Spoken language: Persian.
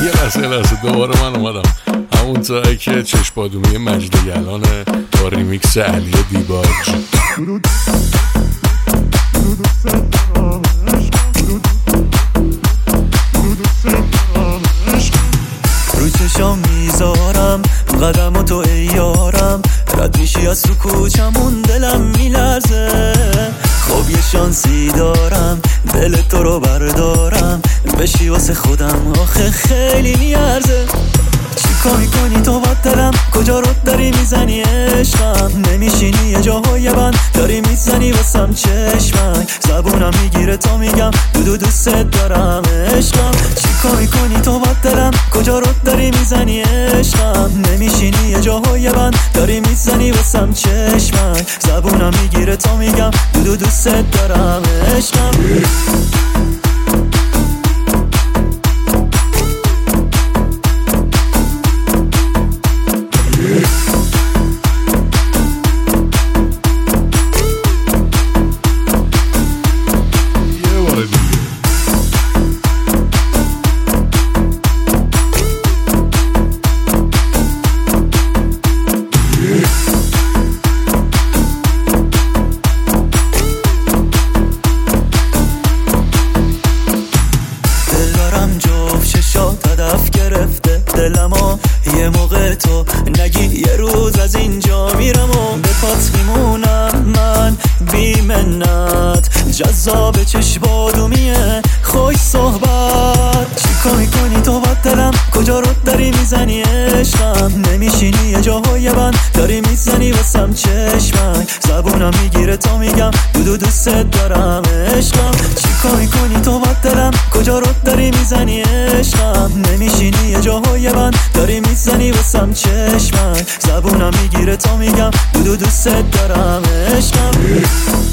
یه لحظه دوباره من اومدم همون جایی که چشمادومی مجد گلانه با ریمیکس علی دیباج. رو چشام میذارم قدم تو ای یارم، رد میشی از تو کوچمون دلم میلرزه. خب یه شانسی دارم دل تو رو بردارم، بشی واسه خودم آخه خیلی میارزه. چیکار میکنی تو با دلم، کجا رو داری میزنی عشقم، نمیشینی یه جاهای بند داری میزنی واسم چشمک، زبونم میگیره تا میگم دو دوست دارم عشقم. چیکار میکنی تو با دلم، کجا رو داری میزنی عشقم، نمیشینی یه جاهای بند داری میزنی واسم چشمک، زبونم میگیره تا میگم دو دوست دارم عشقم. هدف گرفته دلمو یه موقع تو نگی یه روز از اینجا میرم و به پات میمونم من بی منت. جذاب چشمادومیه خوش صحبت، چیکار میکنی تو با دلم، کجا رو داری میزنی عشقم، نمیشینی یه جاهای بند داری میزنی واسم چشمک، زبونم میگیره تا میگم دو دوست دارم عشقم. چیکار میکنی تو با دلم، کجا رو داری میزنی عشقم، نمیشینی یه جاهای بند داری میزنی واسم چشمک، زبونم میگیره تا میگم دو دوست دارم عشقم.